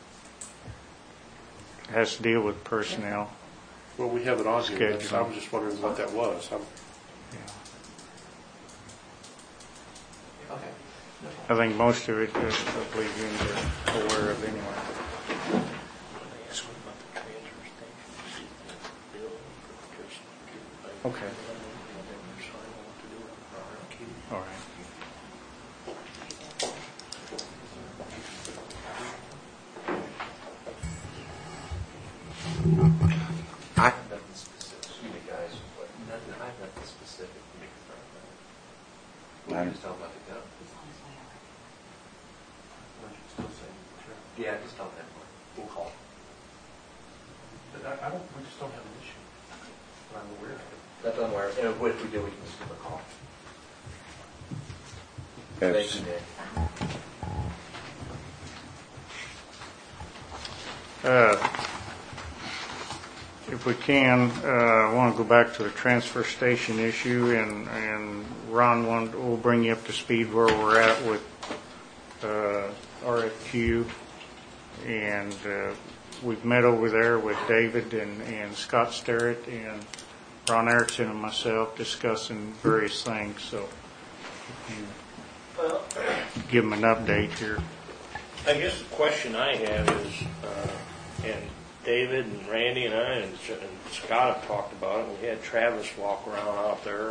It has to deal with personnel. Well, we have it on here. That's- I Schedule. was just wondering what that was. I'm- I think most of it, uh, I believe you're aware of anyway. Okay. All right. I, Excuse me, guys, but nothing, I have nothing specific to make a comment. We I'm- can just talk about the gun. Yeah, just tell that one. We'll call. But I I don't, we just don't have an issue. But I'm aware of it. That's unaware, and what if we do, we can just give a call. Thank Yes. you, Nick. Uh, If we can, uh, I want to go back to the transfer station issue, and, and Ron, want- we'll bring you up to speed where we're at with uh, R F Q. And uh, we've met over there with David and, and Scott Sterrett and Ron Erickson and myself discussing various things, so if you give them an update here. I guess the question I have is, uh, and David and Randy and I and Ch- and Scott have talked about it. We had Travis walk around out there.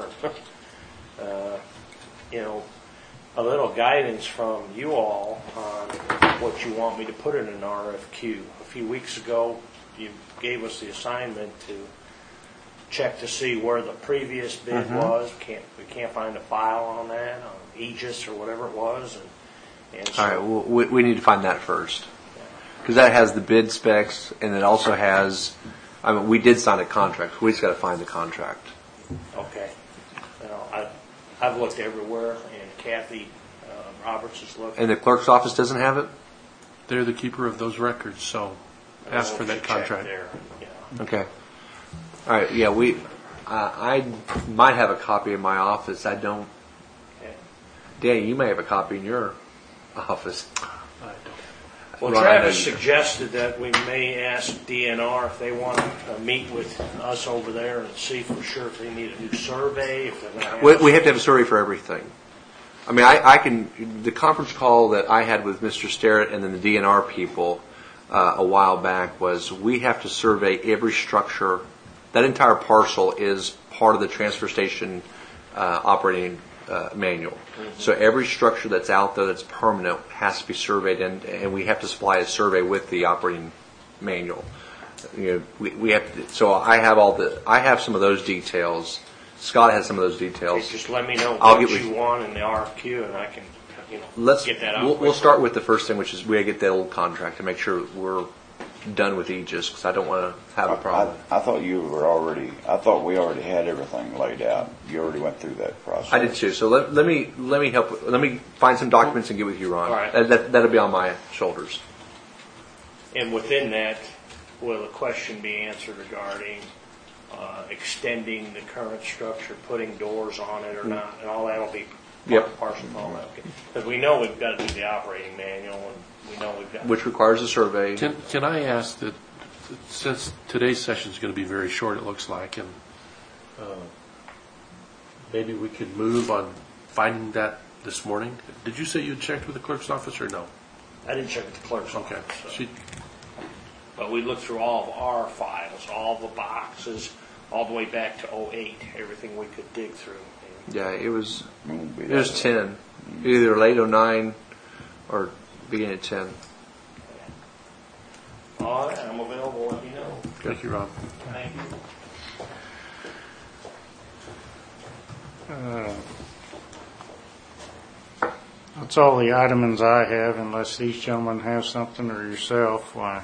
uh, you know, a little guidance from you all on what you want me to put in an R F Q. A few weeks ago, you gave us the assignment to check to see where the previous bid was. Can't we can't find a file on that on Aegis or whatever it was, and, and so, all right, well, we, we need to find that first. Because that has the bid specs, and it also has, I mean, we did sign a contract. We just got to find the contract. Okay. You know, I, I've looked everywhere, and Kathy uh, Roberts has looked. And the clerk's office doesn't have it? They're the keeper of those records, so ask for that Check contract. there, yeah. Okay. All right, yeah, we, uh, I might have a copy in my office. I don't, Okay. Danny, you may have a copy in your office. I don't. Well, Ron, I know Travis you- suggested that we may ask D N R if they want to meet with us over there and see for sure if they need a new survey, if they're going to have. We, we have to have a survey for everything. I mean, I, I can, the conference call that I had with Mister Sterrett and then the D N R people uh, a while back was we have to survey every structure. That entire parcel is part of the transfer station uh, operating uh, manual. Mm-hmm. So every structure that's out there that's permanent has to be surveyed, and, and we have to supply a survey with the operating manual. You know, we, we have to, so I have all the, I have some of those details. Scott has some of those details. Just let me know I'll what get you with- want in the R F Q, and I can, you know, Let's, get that out. we'll, we'll quickly. start with the first thing, which is we gotta get that old contract to make sure we're done with Aegis, because I don't want to have a problem. I, I thought you were already, I thought we already had everything laid out. You already went through that process. I did too. So let, let me let me help. Let me find some documents and get with you, Ron. All right. That, that that'll be on my shoulders. And within that, will a question be answered regarding uh, extending the current structure, putting doors on it or not? And all that will be Yep. Parcel and all that, okay. Because we know we've got to do the operating manual, and we know we've got. Which requires a survey. Can, can I ask that, since today's session is going to be very short, it looks like, and uh, maybe we could move on finding that this morning? Did you say you had checked with the clerk's office or no? I didn't check with the clerk's Okay. office. so. She, But we looked through all of our files, all the boxes, all the way back to oh eight, everything we could dig through. Yeah, it was. Won't be It that was long. ten, either late oh nine or beginning of ten. All right, I'm available, let me know. thank you, Rob. Thank you. Uh, That's all the items I have, unless these gentlemen have something, or yourself. Why?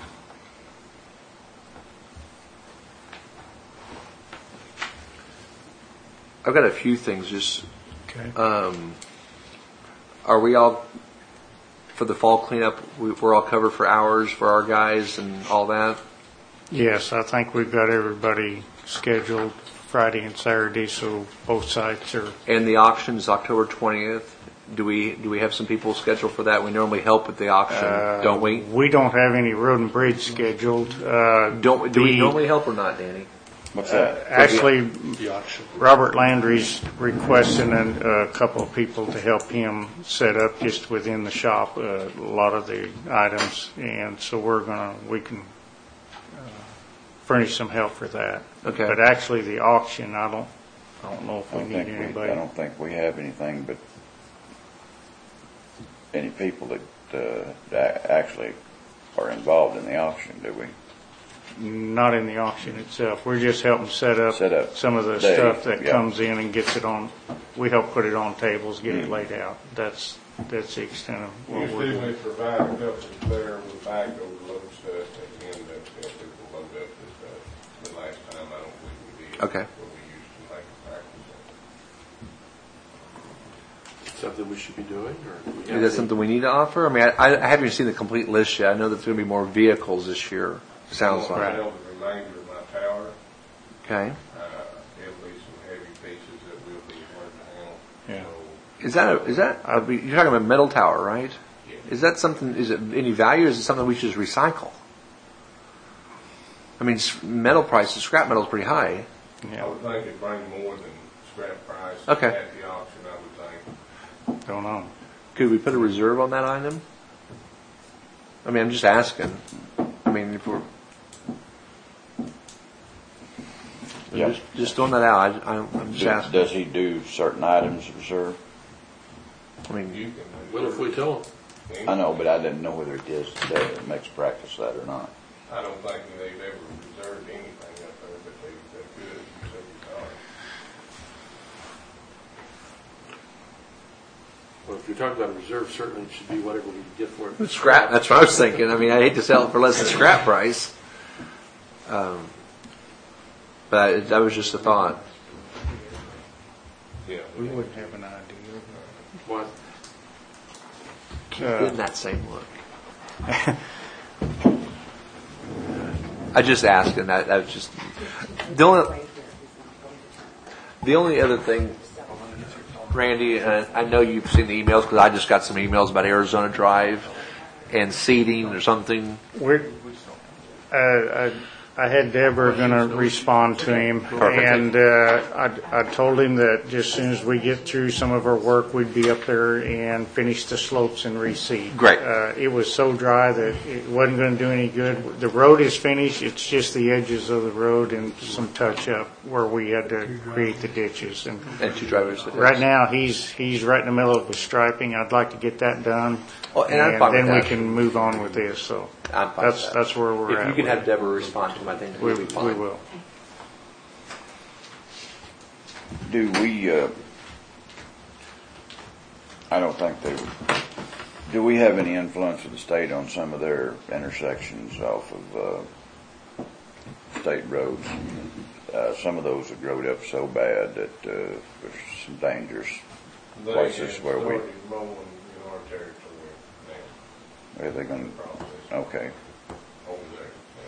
I've got a few things. Just Okay. um, are we all for the fall cleanup? We, we're all covered for hours for our guys and all that. Yes, I think we've got everybody scheduled Friday and Saturday, so both sites are. And the auction is October twentieth. Do we do we have some people scheduled for that? We normally help with the auction, uh, don't we? We don't have any road and bridge scheduled. Uh, Don't do we the- normally help or not, Danny? What's that? Actually, The auction. Robert Landry's requesting a, a couple of people to help him set up just within the shop uh, a lot of the items, and so we're gonna we can uh, furnish some help for that. Okay. But actually, the auction, I don't I don't know if I we don't need think we, anybody. I don't think we have anything but any people that, uh, that actually are involved in the auction, do we? Not in the auction itself. We're just helping set up, Set up some of the day, stuff that yeah. comes in and gets it on. We help put it on tables, get Mm. it laid out. That's that's the extent of what we're Usually doing. we provide a couple there with bags overload stuff, they can end up helping people load up this stuff. The last time, I don't believe we did. Okay. What we used to make a practice of. Something we should be doing, or do we have Is that any- something we need to offer? I mean, I, I haven't even seen the complete list yet. I know there's going to be more vehicles this year. Sounds I'm gonna like. sell the remainder of my tower. Okay. Uh, there'll be some heavy pieces that we'll be hard to handle. Yeah. So, Is that a, is that a, you're talking about metal tower, right? Yeah. Is that something? Is it any value? Or is it something we should just recycle? I mean, s- metal prices, scrap metal is pretty high. I Yeah, would think it'd bring more than scrap price Okay. at the auction, I would think. don't know. Could we put a reserve on that item? I mean, I'm just asking. I mean, if we're Yeah. just, just throwing that out, I, I'm I'm just Do- asking. Does he do certain items reserve? I mean, You can. What if we tell them? I know, but I didn't know whether it is today, it makes practice that or not. I don't think they've ever reserved anything up there, but they, they could if you said you thought. Well, if you're talking about a reserve, certainly it should be whatever we can get for it. scrap. That's what I was thinking. I mean, I hate to sell it for less than scrap price. Um, but I, that was just a thought. Yeah. We wouldn't have an idea. What? Uh, In that same look. I just asked, and that, that was just the only. The only other thing, Randy, and I know you've seen the emails because I just got some emails about Arizona Drive and seating or something. We're, uh, I, I had Deborah going to respond to him, and uh, I, I told him that just as soon as we get through some of our work, we'd be up there and finish the slopes and reseed. Great. Uh, it was so dry that it wasn't going to do any good. The road is finished. It's just the edges of the road and some touch up where we had to create the ditches. And And two drivers. right now, he's he's right in the middle of the striping. I'd like to get that done. Oh, and I'm fine with then we that. can move on with this. So I'm fine that's with that. that's where we're If at. you can with have it. Deborah respond to my thing, we, we'll be fine. we will. Do we, uh, I don't think they, do we have any influence of the state on some of their intersections off of, uh, state roads? Uh, some of those have growed up so bad that, uh, there's some dangerous They places have where we, started mowing in our territory now, are they gonna, process okay. over there.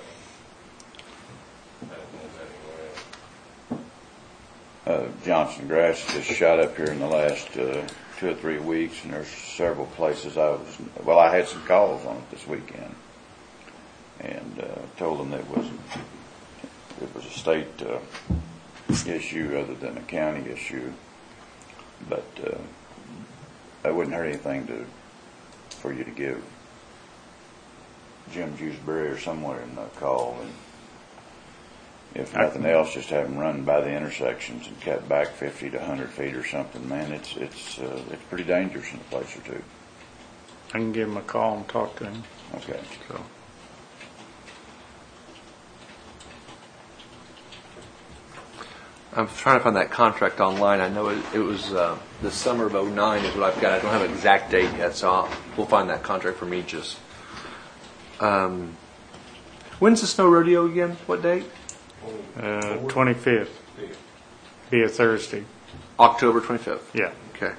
Uh, I don't know that anywhere else. Uh, Johnson grass just shot up here in the last, uh, two or three weeks, and there's several places I was, well, I had some calls on it this weekend, and uh, told them that it wasn't, it was a state uh, issue other than a county issue, but uh, that wouldn't hurt anything to, for you to give Jim Jewsbury or somewhere in the call, and if nothing else, just have them run by the intersections and cut back fifty to a hundred feet or something. Man, it's it's uh, it's pretty dangerous in a place or two. I can give him a call and talk to him. Okay. So. I'm trying to find that contract online. I know it, it was uh, the summer of oh nine is what I've got. I don't have an exact date yet, so I'll, we'll find that contract from Aegis. Um, when's the snow rodeo again? What date? Uh, twenty-fifth. Be a Thursday. October twenty-fifth. Yeah. Okay.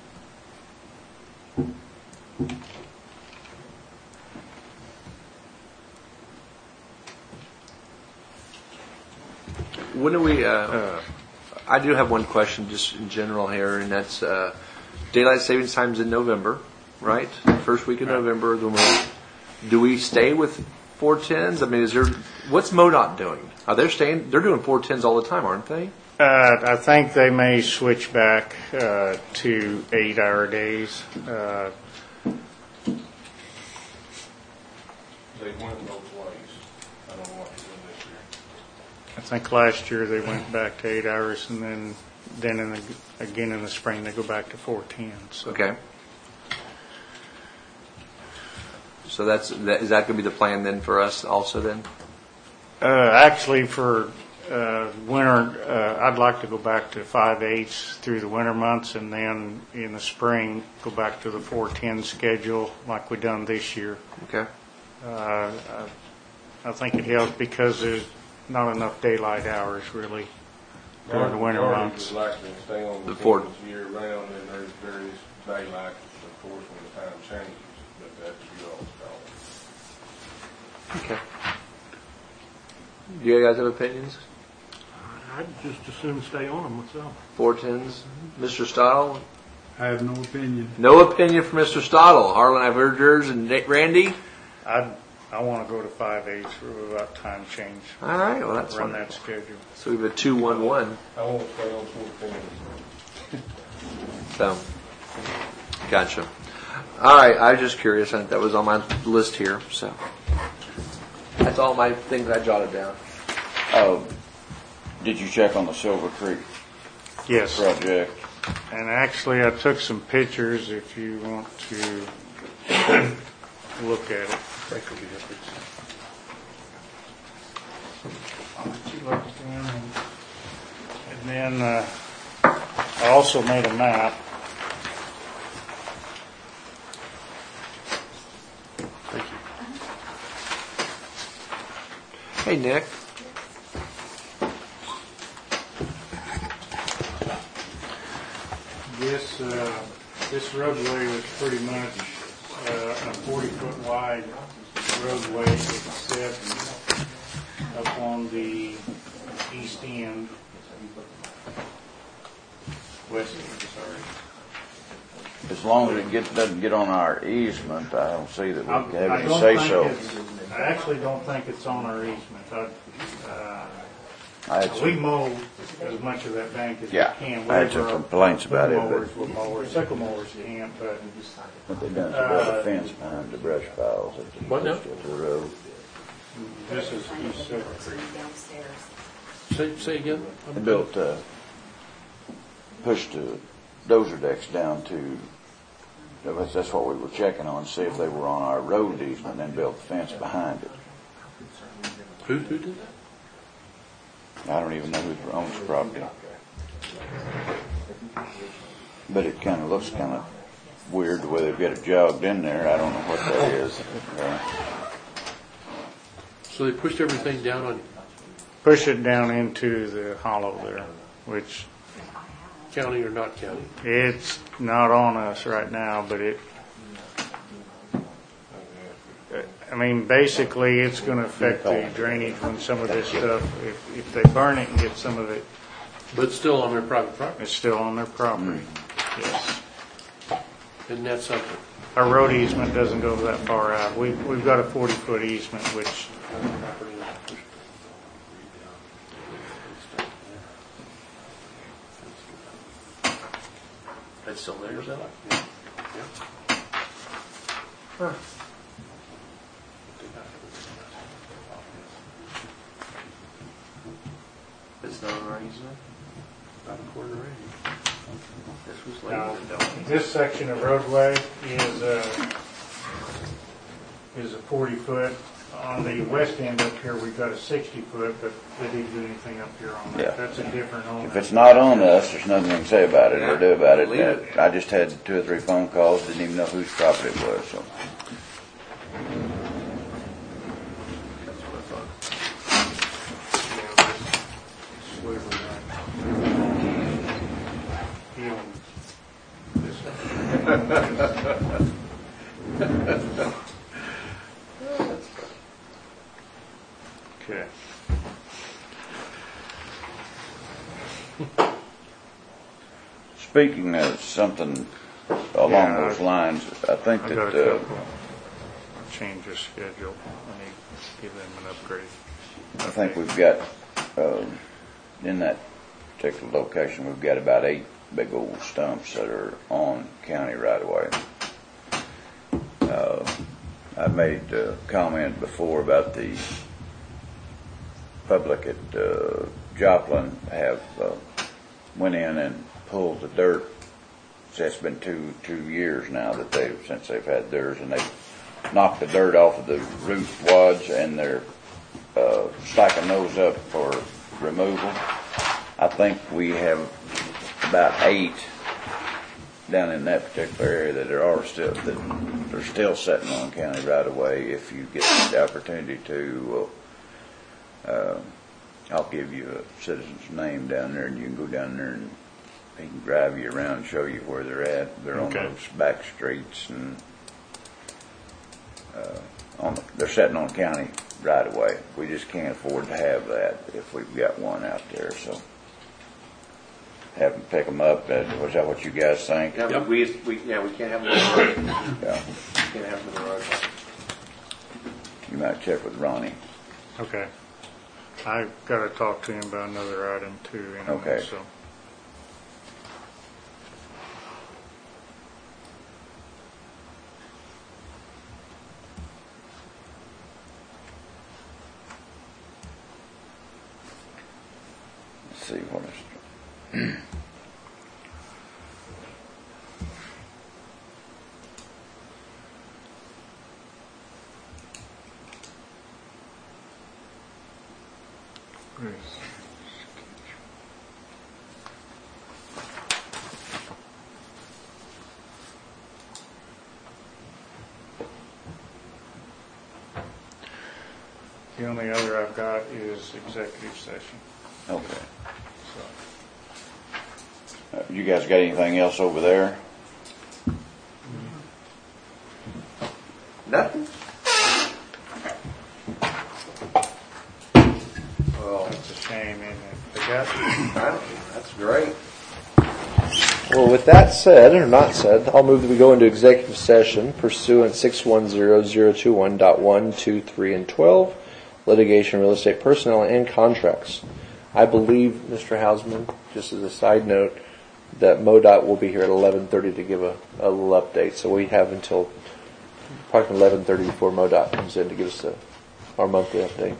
When do we? Uh, uh, I do have one question, just in general here, and that's uh, daylight savings times in November, right? First week of November. The month. Do we stay with four tens? I mean, is there? What's MoDOT doing? Are they staying? They're doing four tens all the time, aren't they? Uh, I think they may switch back uh, to eight-hour days. Uh, They went both ways. I don't know what they're doing this year. I think last year they went back to eight hours, and then then in the, again in the spring they go back to four tens. So. Okay. So that's that, is that going to be the plan then for us also then? Uh, actually, for uh, winter, uh, I'd like to go back to five eighths through the winter months, and then in the spring go back to the four ten schedule like we done this year. Okay. Uh, I, I think it helps because there's not enough daylight hours really during the winter Marty months. would like to stay on the The four- fourth year round, and there's various daylight, of course, when the time changes, but that's your all's call. Okay. Do you guys have opinions? I'd just as soon stay on them myself. Four tens, Mister Stottle. I have no opinion. No opinion from Mister Stottle. Harlan, I've heard yours, and Nick, Randy. I I want to go to five eighths for about time change. All right, well that's run fine. that schedule. So we have a two one one. I won't stay on fourteen. So, gotcha. All right, I was just curious. I, that was on my list here. So that's all my things I jotted down. Oh, did you check on the Silver Creek Yes. project? And actually, I took some pictures if you want to look at it. I'll let you look at them. And, and then uh, I also made a map. Thank you. Hey, Nick. This uh, this roadway was pretty much uh, a forty foot wide roadway except up on the east end, west end, sorry. As long as it get, doesn't get on our easement, I don't see that we I- can have I any don't say think so. it's- I actually don't think it's on our easement. I, uh, I had We some, mow as much of that bank as we Yeah, can. I had some Wherever our complaints about it, boom but- Mowers with mowers, sickle mowers can't, but what they done is they built a fence behind the brush piles at the, What now? at the road. this is East Silver Creek. Say, say again? They built, uh, pushed the dozer decks down to, that's, that's what we were checking on, see if they were on our road easement, and then built the fence behind it. Who, who did that? I don't even know who owns the property. But it kind of looks kind of weird the way they've got it jogged in there. I don't know what that is. Uh, So they pushed everything down on Push it down into the hollow there, which county or not county? it's not on us right now, but it, I mean, basically, it's going to affect the drainage when some of this stuff, if, if they burn it and get some of it, But still on their private property. it's still on their property. Yes. Isn't that something? Our road easement doesn't go that far out. We've, we've got a forty-foot easement, which, That's still there, is that? Huh. It's not on our easement? About a quarter inch. This was now, later. this section of roadway is, uh, is a forty-foot. On the west end up here, we've got a sixty-foot, but they didn't do anything up here on Yeah. that. That's a different owner. If it's not on us, there's nothing we can say about it or do about it. Leave it. I just had two or three phone calls, didn't even know whose property it was, so. That's what I thought. Sliver right. He owns this. Okay. Speaking of something along Yeah, those I- lines, I think I that, got a uh, couple. Change of schedule. I need to give them an upgrade. I think we've got, um, in that particular location, we've got about eight big old stumps that are on county right away. Uh, I made a comment before about the public at uh, Joplin have uh, went in and pulled the dirt. So it's been two two years now that they've since they've had theirs, and they've knocked the dirt off of the root wads, and they're uh, stacking those up for removal. I think we have about eight down in that particular area that there are still that they're still sitting on county right away. If you get the opportunity to, uh, uh, I'll give you a citizen's name down there, and you can go down there and he can drive you around and show you where they're at. They're Okay. on those back streets, and uh, on the, they're sitting on county right away. We just can't afford to have that if we've got one out there. So have them pick them up. Uh, Was that what you guys think? Yeah, we, we, yeah, we can't have them on the road. Yeah. We can't have them on the road. You might check with Ronnie. Okay. I got to talk to him about another item too. Anyway, Okay. So. Let's see what is. The only other I've got is executive session. Okay. So. Uh, you guys got anything else over there? Nothing? Well, That's a shame, isn't it? They got, that's great. Well, with that said, or not said, I'll move that we go into executive session pursuant six one zero zero two one point one, two, three, and twelve, litigation, real estate, personnel, and contracts. I believe, Mister Hausman, just as a side note, that MoDOT will be here at eleven thirty to give a, a little update. So we have until approximately eleven thirty before MoDOT comes in to give us a, our monthly update.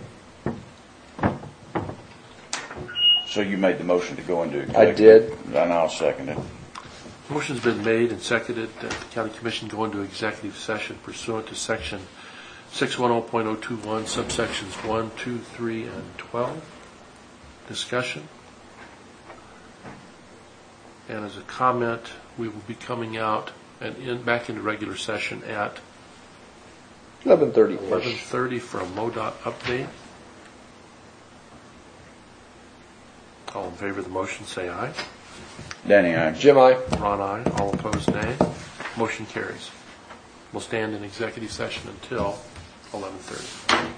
So you made the motion to go into I executive? did. And I'll second it. Motion's been made and seconded that the county commission go into executive session pursuant to section six ten point oh two one, subsections one, two, three, and twelve. Discussion. And as a comment, we will be coming out and in, back into regular session at eleven thirty. eleven thirty for a MoDOT update. All in favor of the motion, say aye. Danny, aye. Jim, I. Ron, aye. All opposed, nay. Motion carries. We'll stand in executive session until eleven thirty.